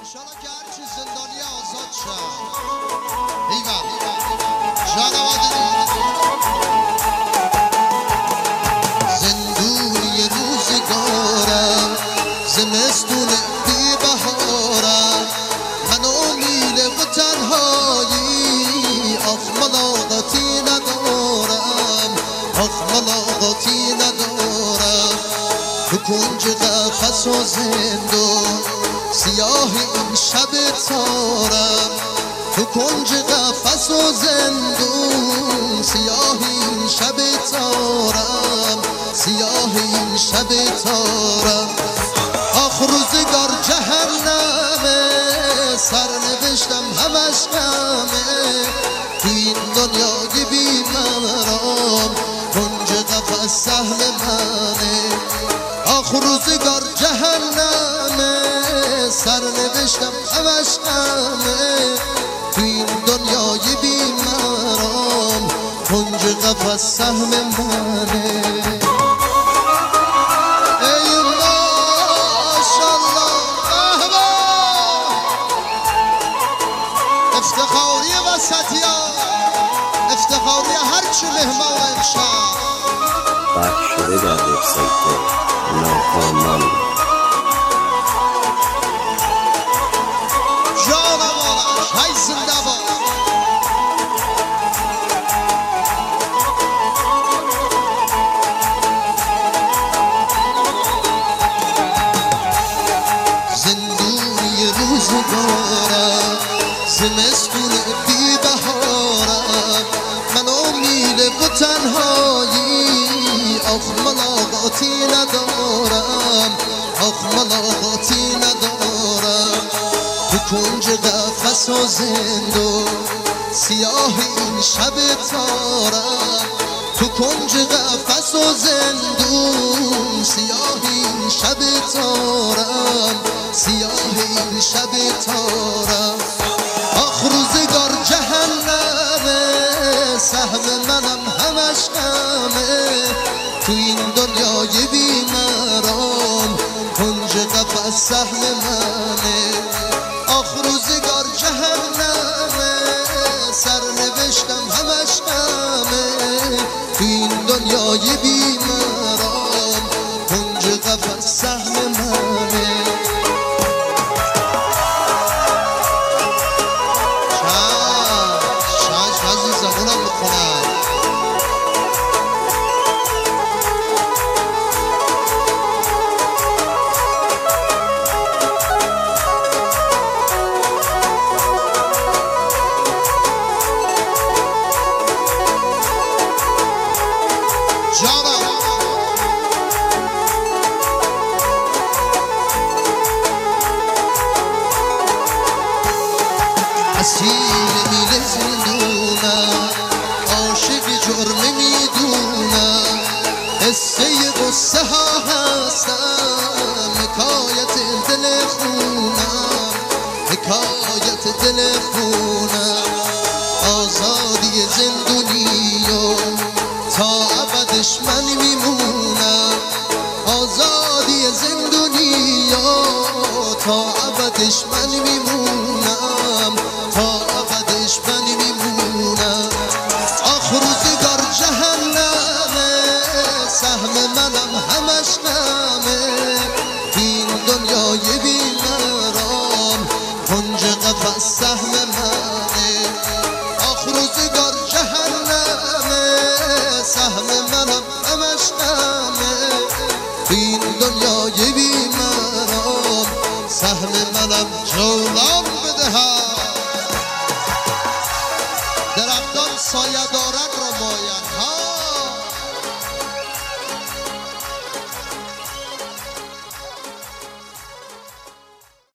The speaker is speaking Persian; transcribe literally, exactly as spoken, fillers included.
انشالله که هرچی زندانی آزاد شد. ایوه جانوادی زندونی روزگارم، زمستون بی بهارم، من امید و تنهایی، آخ ملاقاتی ندارم، آخ ملاقاتی ندارم. تو کنج قفس و زندون سیاه این شب تارم، تو کنج قفس و زندون سیاه این شب تارم، سیاه این شب تارم. آخ روزگار جهنمه، سرنوشتم همش غمه، تو این دنیای بی مرام کنج قفس سهم منه. آخ روزگار جهنمه، سرنوشتم همش غمه، تو این دنیای بی مرام کنج قفس سهم منه. ای ماشالله افتخاری وسطیان، افتخاری هرچی مهمان امشب پخش شده در وبسایت ناکامان. جانوارش های زنده باد. زندونی روزگارم، زمستون بی بهارم، من امید و تنهایی، آخ ملاقاتی ندارم، آخ ملاقاتی ندارم. تو کنج قفس و زندون سیاه این شب تارم، تو کنج قفس و زندون سیاه این شب تارم، سیاه این شب تارم. آخ روزگار جهنمه، سهم منم همش غمه، تو این دنیای بی مرام کنج قفس سهم منه. آخ روزگار جهنمه، سرنوشتم همش غمه، تو این دنیای بی مرام کنج قفس سهم منه. شاش عزیزم اونم بخونم. اسیر میل زندونم، عاشق جرم میدونم، قصه قصه ها هستم، حکایت دل خونم، حکایت دل خونم. آزادی زندونی و تا ابدش من میمونم، آزادی زندونی و تا ابدش من میمونم، تا ابدش من میمونم. آخ روزگار جهنمه، سهم منم همش غمه، این دنیای بی مرام کنج قفس سهم منه. آخ روزگار جهنمه، سهم منم همش غمه، این دنیای بی مرام سهم منم. جولان بدهد درختان سایه